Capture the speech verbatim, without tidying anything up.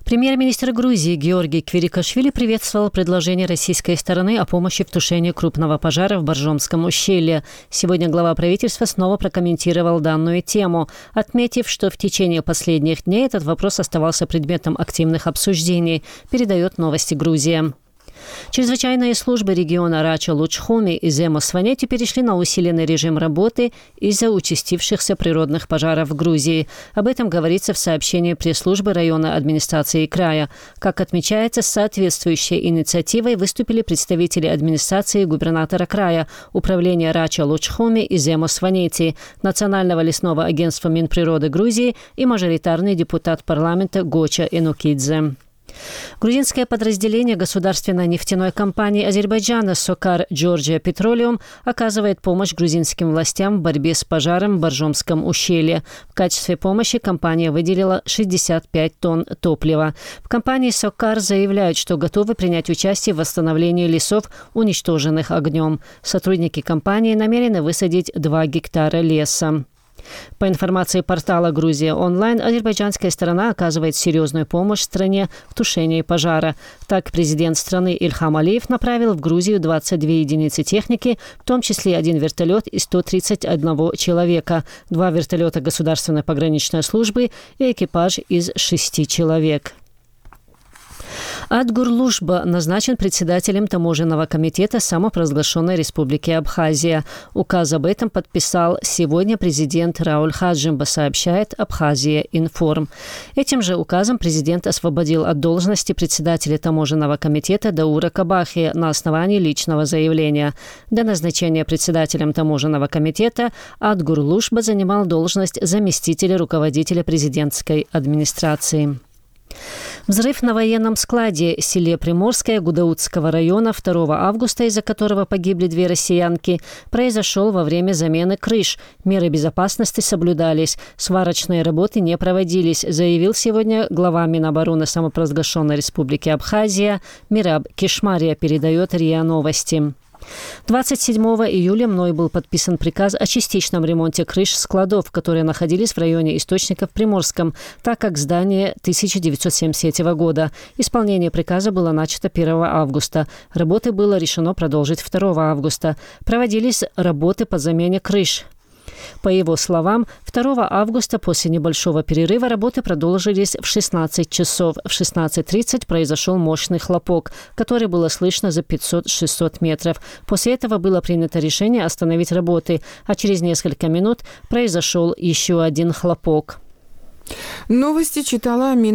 Премьер-министр Грузии Георгий Квирикашвили приветствовал предложение российской стороны о помощи в тушении крупного пожара в Боржомском ущелье. Сегодня глава правительства снова прокомментировал данную тему, отметив, что в течение последних дней этот вопрос оставался предметом активных обсуждений, передает новости Грузия. Чрезвычайные службы региона Рача-Лучхоми и Земо-Сванети перешли на усиленный режим работы из-за участившихся природных пожаров в Грузии. Об этом говорится в сообщении пресс-службы района администрации края. Как отмечается, с соответствующей инициативой выступили представители администрации губернатора края, управления Рача-Лучхоми и Земо-Сванети, Национального лесного агентства Минприроды Грузии и мажоритарный депутат парламента Гоча Энукидзе. Грузинское подразделение государственной нефтяной компании Азербайджана «Сокар Джорджия Петролиум» оказывает помощь грузинским властям в борьбе с пожаром в Боржомском ущелье. В качестве помощи компания выделила шестьдесят пять тонн топлива. В компании «Сокар» заявляют, что готовы принять участие в восстановлении лесов, уничтоженных огнем. Сотрудники компании намерены высадить два гектара леса. По информации портала «Грузия онлайн», азербайджанская сторона оказывает серьезную помощь стране в тушении пожара. Так, президент страны Ильхам Алиев направил в Грузию двадцать две единицы техники, в том числе один вертолет и сто тридцать один человека, два вертолета Государственной пограничной службы и экипаж из шести человек. Адгур Лушба назначен председателем таможенного комитета самопровозглашенной Республики Абхазия. Указ об этом подписал сегодня президент Рауль Хаджимба, сообщает Абхазия Информ. Этим же указом президент освободил от должности председателя таможенного комитета Даура Кабахи на основании личного заявления. До назначения председателем таможенного комитета Адгур Лушба занимал должность заместителя руководителя президентской администрации. Взрыв на военном складе в селе Приморское Гудаутского района второго августа, из-за которого погибли две россиянки, произошел во время замены крыш. Меры безопасности соблюдались, сварочные работы не проводились, заявил сегодня глава Минобороны самопровозглашенной Республики Абхазия Мираб Кишмария, передает РИА Новости. двадцать седьмого июля мной был подписан приказ о частичном ремонте крыш складов, которые находились в районе источников в Приморском, так как здание тысяча девятьсот семьдесят третьего года. Исполнение приказа было начато первого августа. Работы было решено продолжить второго августа. Проводились работы по замене крыш. По его словам, второго августа после небольшого перерыва работы продолжились в шестнадцать часов. В шестнадцать тридцать произошел мощный хлопок, который было слышно за пятьсот-шестьсот метров. После этого было принято решение остановить работы, а через несколько минут произошел еще один хлопок. Новости читала Амина.